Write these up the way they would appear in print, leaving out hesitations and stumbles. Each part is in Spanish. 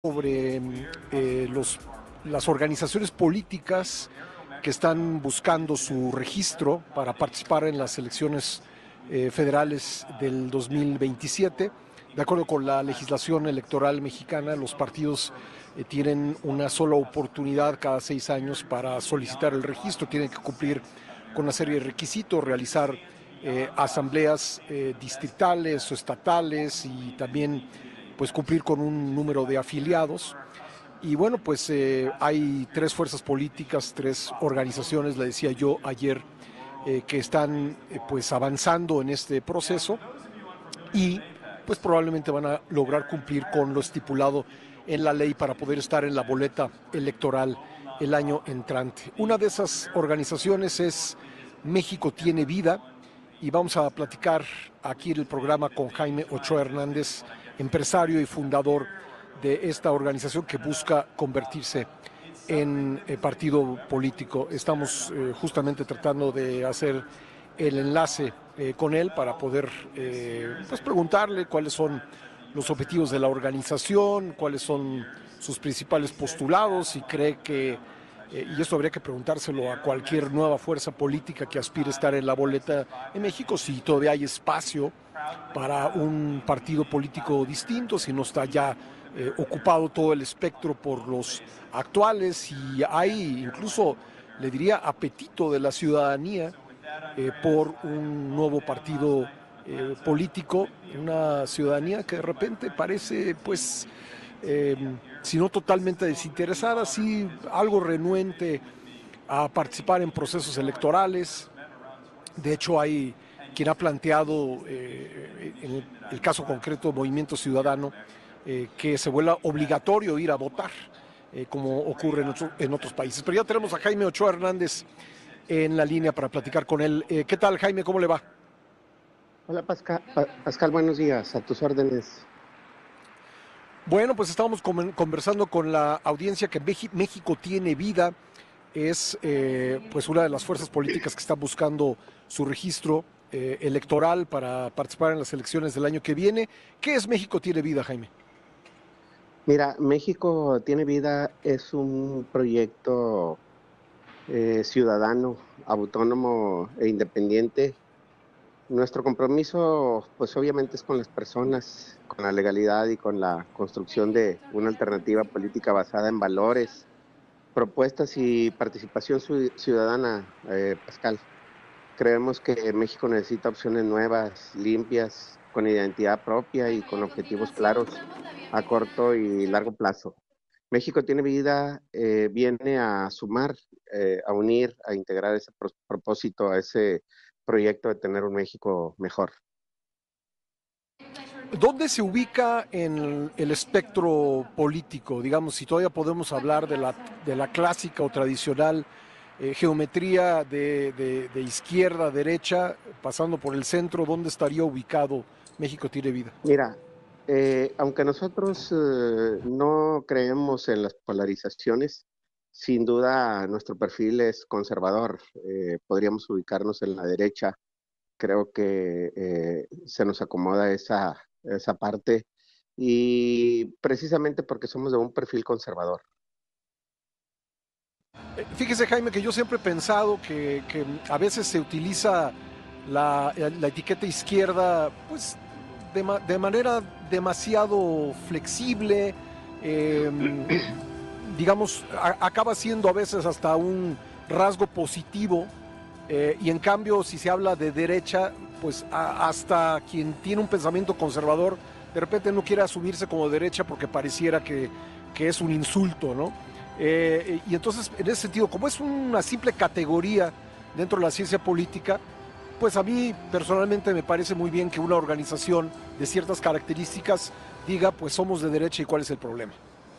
sobre las organizaciones políticas que están buscando su registro para participar en las elecciones federales del 2027. De acuerdo con la legislación electoral mexicana, los partidos tienen una sola oportunidad cada 6 años para solicitar el registro. Tienen que cumplir con una serie de requisitos, realizar asambleas distritales o estatales y también pues cumplir con un número de afiliados. Y bueno, pues hay 3 fuerzas políticas, 3 organizaciones, le decía yo ayer, que están pues avanzando en este proceso y pues probablemente van a lograr cumplir con lo estipulado en la ley para poder estar en la boleta electoral el año entrante. Una de esas organizaciones es México Tiene Vida y vamos a platicar aquí en el programa con Jaime Ochoa Hernández, empresario y fundador de esta organización que busca convertirse en partido político. Estamos justamente tratando de hacer el enlace con él para poder pues preguntarle cuáles son los objetivos de la organización, cuáles son sus principales postulados, y cree que, y esto habría que preguntárselo a cualquier nueva fuerza política que aspire a estar en la boleta en México, si todavía hay espacio para un partido político distinto, si no está ya ocupado todo el espectro por los actuales, y hay incluso, le diría, apetito de la ciudadanía por un nuevo partido político, una ciudadanía que de repente parece, pues, eh, si no totalmente desinteresada, sí algo renuente a participar en procesos electorales. De hecho, hay quien ha planteado, en el caso concreto Movimiento Ciudadano, que se vuelva obligatorio ir a votar, como ocurre en otros países. Pero ya tenemos a Jaime Ochoa Hernández en la línea para platicar con él. ¿Qué tal, Jaime? ¿Cómo le va? Hola Pascal, buenos días, a tus órdenes. Bueno, pues estábamos conversando con la audiencia que México Tiene Vida es pues una de las fuerzas políticas que está buscando su registro electoral para participar en las elecciones del año que viene. ¿Qué es México Tiene Vida, Jaime? Mira, México Tiene Vida es un proyecto ciudadano, autónomo e independiente. Nuestro compromiso, pues obviamente es con las personas, con la legalidad y con la construcción de una alternativa política basada en valores, propuestas y participación ciudadana, Pascal. Creemos que México necesita opciones nuevas, limpias, con identidad propia y con objetivos claros a corto y largo plazo. México Tiene Vida viene a sumar, a unir, a integrar ese propósito, a ese proyecto de tener un México mejor. ¿Dónde se ubica en el espectro político? Digamos, si todavía podemos hablar de la clásica o tradicional geometría de izquierda a derecha, pasando por el centro, ¿dónde estaría ubicado México Tiene Vida? Mira, aunque nosotros no creemos en las polarizaciones, sin duda nuestro perfil es conservador. Podríamos ubicarnos en la derecha. Creo que se nos acomoda esa parte y precisamente porque somos de un perfil conservador. Fíjese, Jaime, que yo siempre he pensado que a veces se utiliza la etiqueta izquierda, pues, de manera demasiado flexible, eh, digamos, acaba siendo a veces hasta un rasgo positivo, y en cambio, si se habla de derecha, pues hasta quien tiene un pensamiento conservador, de repente no quiere asumirse como derecha porque pareciera que es un insulto, ¿no? Y entonces, en ese sentido, como es una simple categoría dentro de la ciencia política, pues a mí personalmente me parece muy bien que una organización de ciertas características diga, pues somos de derecha y cuál es el problema.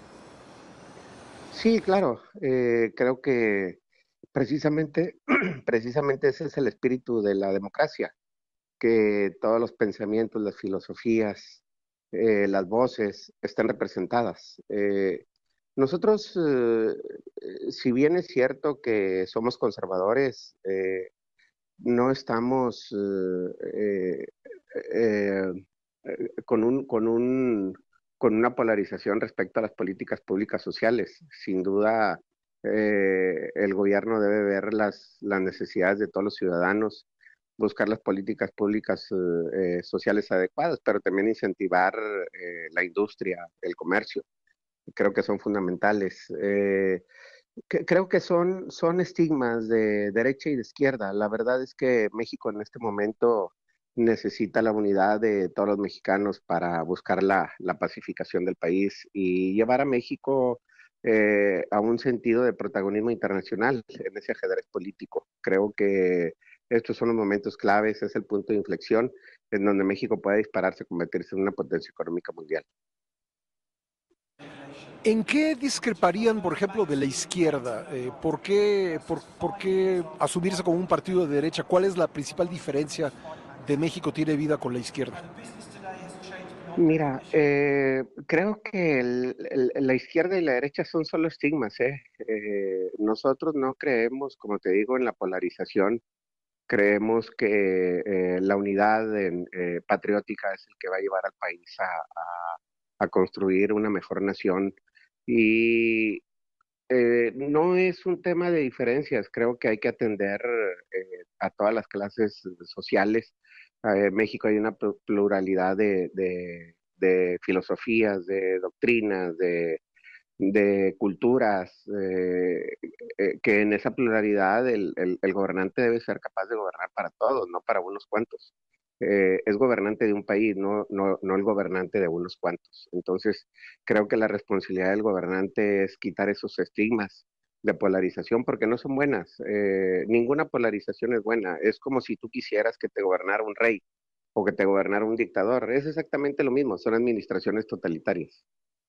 Sí, claro, creo que precisamente, precisamente ese es el espíritu de la democracia, que todos los pensamientos, las filosofías, las voces estén representadas. Nosotros, si bien es cierto que somos conservadores, no estamos eh, eh, con un con una polarización respecto a las políticas públicas sociales. Sin duda, el gobierno debe ver las necesidades de todos los ciudadanos, buscar las políticas públicas sociales adecuadas, pero también incentivar la industria, el comercio. Creo que son fundamentales. Creo que son estigmas de derecha y de izquierda. La verdad es que México en este momento necesita la unidad de todos los mexicanos para buscar la pacificación del país y llevar a México a un sentido de protagonismo internacional en ese ajedrez político. Creo que estos son los momentos claves, es el punto de inflexión en donde México puede dispararse, convertirse en una potencia económica mundial. ¿En qué discreparían, por ejemplo, de la izquierda? ¿Por qué asumirse como un partido de derecha? ¿Cuál es la principal diferencia de México tiene vida con la izquierda? Mira, creo que la izquierda y la derecha son solo estigmas, ¿eh? Nosotros no creemos, como te digo, en la polarización. Creemos que la unidad patriótica es el que va a llevar al país a construir una mejor nación. Y no es un tema de diferencias, creo que hay que atender a todas las clases sociales. En México hay una pluralidad de filosofías, de doctrinas, de culturas, que en esa pluralidad el gobernante debe ser capaz de gobernar para todos, no para unos cuantos. Es gobernante de un país, no el gobernante de unos cuantos. Entonces, creo que la responsabilidad del gobernante es quitar esos estigmas de polarización porque no son buenas. Ninguna polarización es buena. Es como si tú quisieras que te gobernara un rey o que te gobernara un dictador. Es exactamente lo mismo, son administraciones totalitarias.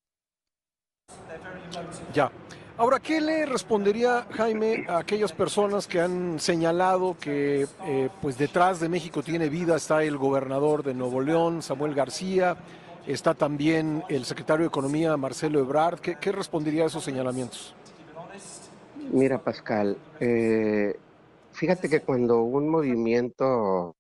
Ya. Ahora, ¿qué le respondería Jaime a aquellas personas que han señalado que pues detrás de México tiene vida? Está el gobernador de Nuevo León, Samuel García, está también el secretario de Economía, Marcelo Ebrard. ¿Qué respondería a esos señalamientos? Mira, Pascal, fíjate que cuando un movimiento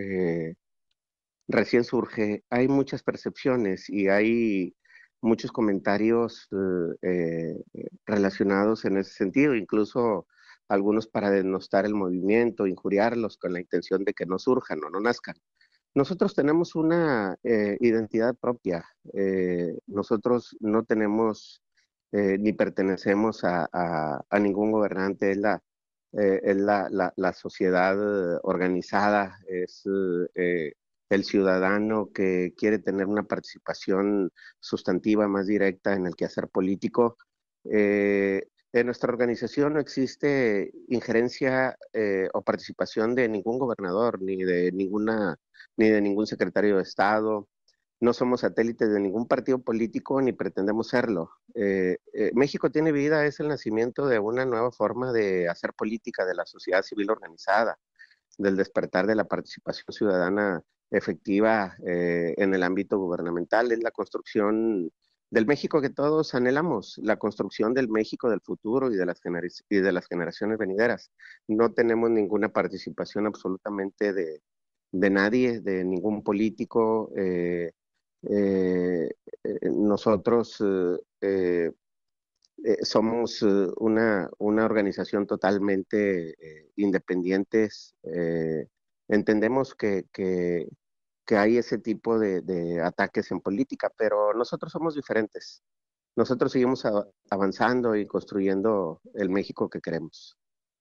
recién surge, hay muchas percepciones y hay muchos comentarios relacionados en ese sentido, incluso algunos para denostar el movimiento, injuriarlos con la intención de que no surjan o no nazcan. Nosotros tenemos una identidad propia. Nosotros no tenemos ni pertenecemos a ningún gobernante. Es la sociedad organizada, es el ciudadano que quiere tener una participación sustantiva más directa en el quehacer político. En nuestra organización no existe injerencia o participación de ningún gobernador, ni de ningún secretario de Estado. No somos satélites de ningún partido político ni pretendemos serlo. México tiene vida es el nacimiento de una nueva forma de hacer política de la sociedad civil organizada, del despertar de la participación ciudadana efectiva en el ámbito gubernamental. Es la construcción del México que todos anhelamos, la construcción del México del futuro y de las generaciones venideras. No tenemos ninguna participación absolutamente de nadie, de ningún político. Nosotros somos una organización totalmente independientes. Entendemos que hay ese tipo de ataques en política, pero nosotros somos diferentes. Nosotros seguimos avanzando y construyendo el México que queremos.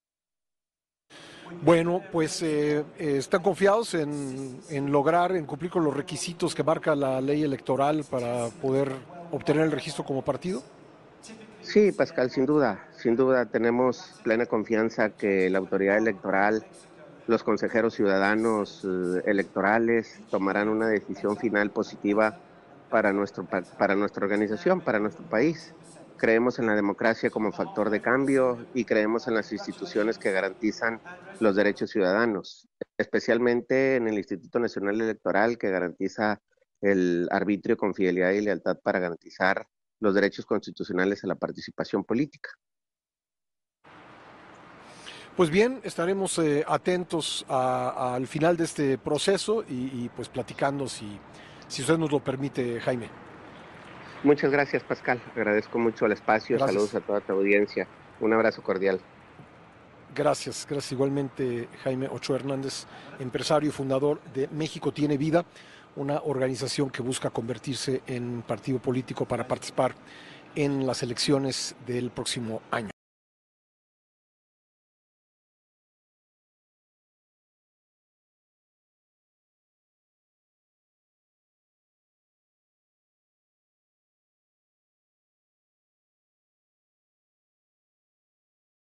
Bueno, pues están confiados en lograr, en cumplir con los requisitos que marca la ley electoral para poder obtener el registro como partido. Sí, Pascal, sin duda tenemos plena confianza que la autoridad electoral, los consejeros ciudadanos electorales tomarán una decisión final positiva para nuestra organización, para nuestro país. Creemos en la democracia como factor de cambio y creemos en las instituciones que garantizan los derechos ciudadanos, especialmente en el Instituto Nacional Electoral que garantiza el arbitrio con fidelidad y lealtad para garantizar los derechos constitucionales a la participación política. Pues bien, estaremos atentos al final de este proceso y pues platicando si usted nos lo permite, Jaime. Muchas gracias, Pascal. Agradezco mucho el espacio. Saludos Gracias. a toda tu audiencia. Un abrazo cordial. Gracias, gracias igualmente Jaime Ochoa Hernández, empresario y fundador de México Tiene Vida, una organización que busca convertirse en partido político para participar en las elecciones del próximo año.